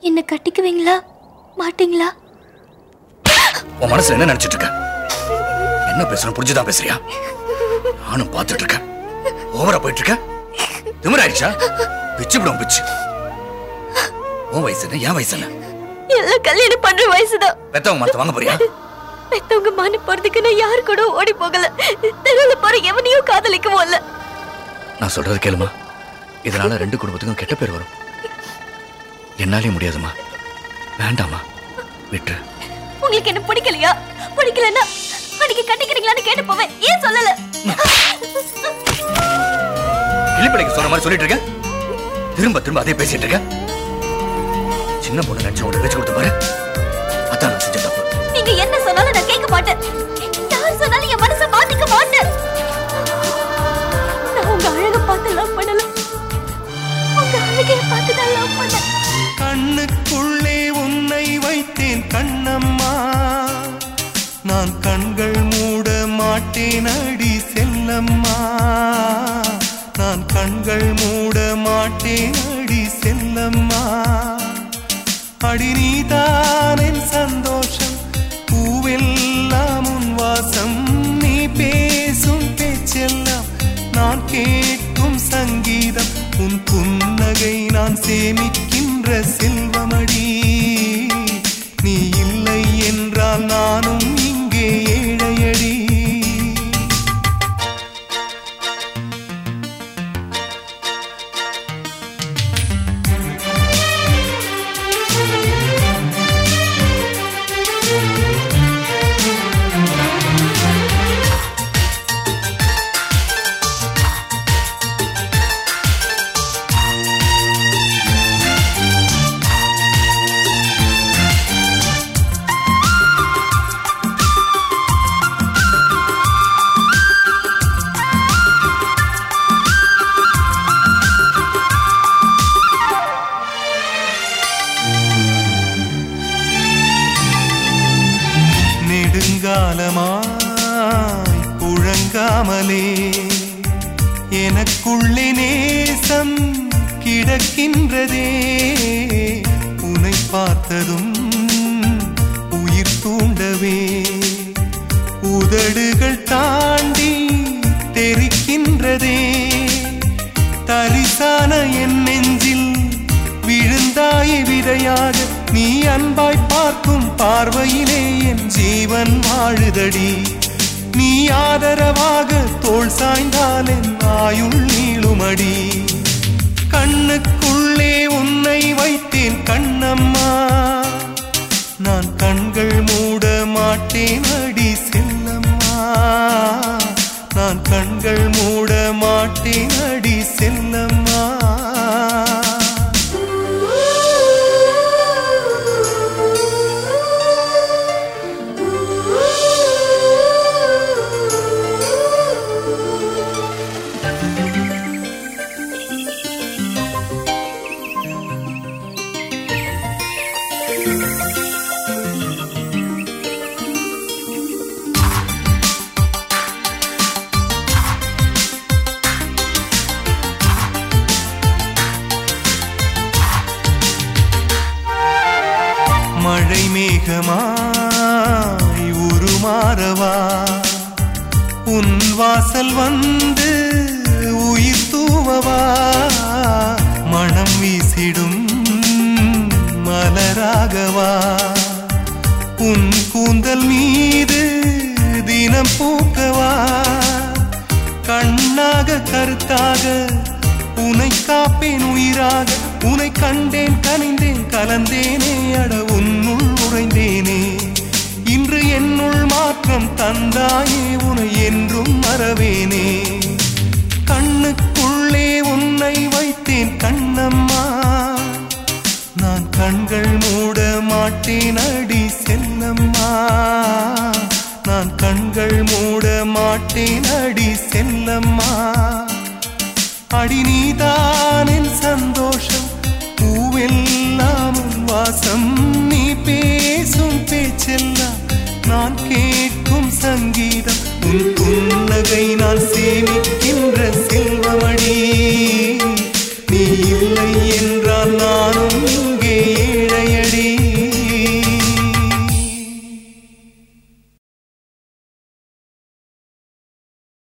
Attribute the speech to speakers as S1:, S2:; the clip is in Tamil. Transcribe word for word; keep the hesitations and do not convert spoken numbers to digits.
S1: என்ன கட்டிக்குவீங்களா மாட்டீங்களா?
S2: உன் மனசுல என்ன நினைச்சிட்டு இருக்க? என்ன பேசணும் புரிஞ்சுதான் பேசுறியா? நானும் பார்த்துட்டு இருக்கேன். ஓவரா போயிட்டு இருக்க. திமிராயிடுச்சா? பிச்சு விடும் பிச்சு. உன் வயசு என்ன? என் வயசு என்ன?
S1: எல்லாம் கல்யாணம் பண்ற வயசுதான்.
S2: பெத்தவங்க மாத்த வாங்க போறியா?
S1: பெத்தவங்க மான போறதுக்கு நான் யாரு கூட ஓடி போகல. தெருவுல போற எவனையும் காதலிக்கவும் இல்ல.
S2: நான் சொல்றது கேளுமா. இதனால ரெண்டு குடும்பத்துக்கும் கெட்ட பேர் வரும். என்னாலே முடியாதுமா. வேண்டாமா, விட்டு.
S1: உங்களுக்கு என்ன பிடிக்கலையா? பிடிக்கலன்னா அன்னைக்கு கட்டிக்கிறீங்களான்னு கேட்டு போவேன். ஏன் சொல்லல?
S2: கிளிப்படைக்கு சொன்ன மாதிரி சொல்லிட்டு இருக்க. திரும்ப திரும்ப அதே பேசிட்டு இருக்க. சின்ன பொண்ணு நினைச்சு உங்க பேச்சு கொடுத்த பாரு. அதான் நான் செஞ்ச தப்பு.
S1: நீங்க என்ன சொன்னாலும் நான் கேட்க மாட்டேன். யார் சொன்னாலும் என் மனசை மாத்திக்க மாட்டேன். நான் உங்க அழக பார்த்து லவ் பண்ணல. உங்க அழகைய பார்த்து தான் லவ் பண்ணேன்.
S3: கண்ணுக்குள்ளே உன்னை வைத்தேன் கண்ணம்மா. நான் கண்கள் மூட மாட்டேன் அடி செல்லம்மா. நான் கண்கள் மூட மாட்டேன் அடி செல்லம்மா. அடி நீதான் என் சந்தோஷம். பூவெல்லாம் உன் வாசம். நீ பேசும் பேச்செல்லாம் நான் கேட்கும் சங்கீதம். உன் புன்னகை நான் சேமிக்கின்ற செல்வமடி. நீ இல்லை என்றால் நானும் இங்கே ஏழையடி. நெடுங்காலமாய் புழங்காமலே எனக்குள்ளே நேசம் கிடக்கின்றதே. உன்னை பார்த்ததும் உயிர் தூண்டவே உதடுகள் தாண்டி தெரிக்கின்றதே. தரிசான என் நெஞ்சில் விழுந்தாய் விதையாக. நீ அன்பாய் பார்க்கும் பார்வையிலே என் ஜீவன் வாழுதடி. நீ ஆதரவாக தோள் சாய்ந்தால் என் ஆயுள் நீளுமடி. கண்ணுக்குள்ளே உன்னை வைத்தேன் கண்ணம்மா. நான் கண்கள் மூட மாட்டேன் அடி செல்லம்மா. நான் கண்கள் மூட மாட்டேன் அடி செல்லம்மா. மழை மேகமாய் உருமாறவா. உன் வாசல் வந்து உயிர் தூவவா. மனம் வீசிடும் மலராகவா. உன் கூந்தல் மீது தினம் பூக்கவா. கண்ணாக கருத்தாக உனை காப்பேன் உயிராக. உனை கண்டேன் கனிந்தேன் கலந்தேனே அட உன்னுள் உறைந்தேனே. இன்று என்னுள் மாற்றம் தந்தாயே உனை என்றும் மறவேனே. கண்ணுக்குள்ளே உன்னை வைத்தேன் கண்ணம்மா. நான் கண்கள் மூட மாட்டேன் அடி செல்லம்மா. நான் கண்கள் மூட மாட்டேன் அடி செல்லம்மா. அடி நீதான் என் சந்தோஷம். பூவெல்லாம் உன் வாசம். நீ பேசும் பேச்செல்லாம் நான் கேட்கும் சங்கீதம். உன் புன்னகை நான் சேமி